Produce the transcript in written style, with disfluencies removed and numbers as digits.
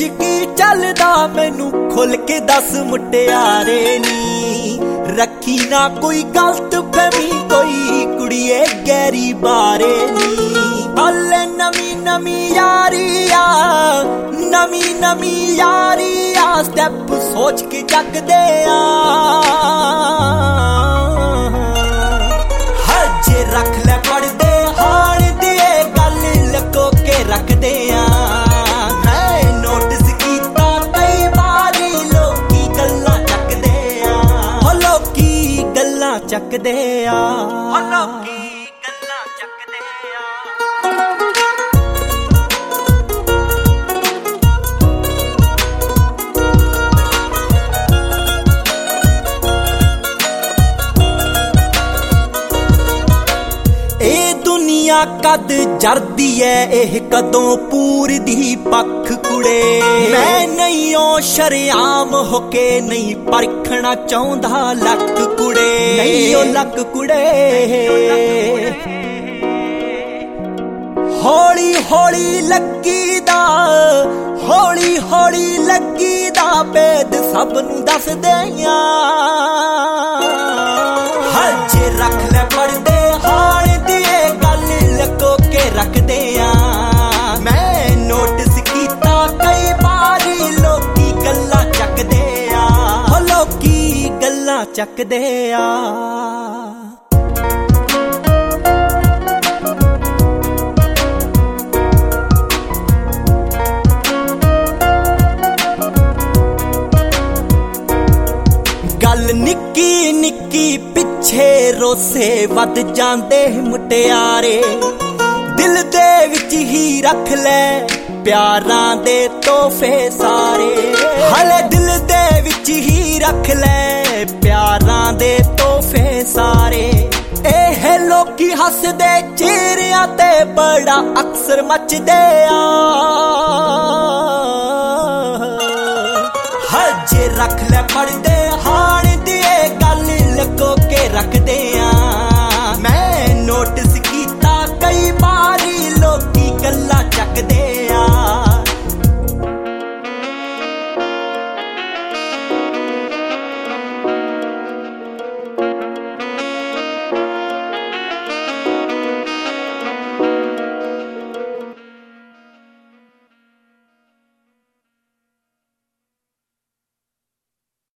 विच की चलदा मैनू खुल के दस मुटियारे नी रखी ना कोई गलत फहमी कोई कुड़िए गहरी बारे नी हल नवी नवी यारी आ स्टैप सोच के जगदे हजे रख ले पढ़दे हाण दी गल लको के रखदे नोटिस कीता कई बारी लोकी गल्लां चकदे लोकी गल्लां चकदे लोकी गल्लां चकदे कद जरदी है एह कदों पूर दी पख कुड़े मैं नहीं ओ शरियाम होके नहीं परखना चाहुंदा लक कुड़े नहीं ओ लक कुड़े हौली हौली लगी दा भेद सब नू दस दियां हजे रख ले पढ़दे हाण दी गल लको के रखदे मैं नोटिस कीता कई बारी लोकी गल्लां चकदे लोकी गल्लां चकदे गल निक्की निक्की पिछे रोसे वध जांदे मुटियारे दिल दे विच ही रख ले प्यारां दे तोहफे सारे हले दिल दे विच ही रख ले प्यारां दे तोहफे सारे एह लोकी हसदे चेहरियां ते बड़ा अक्सर मचदे हजे रख ले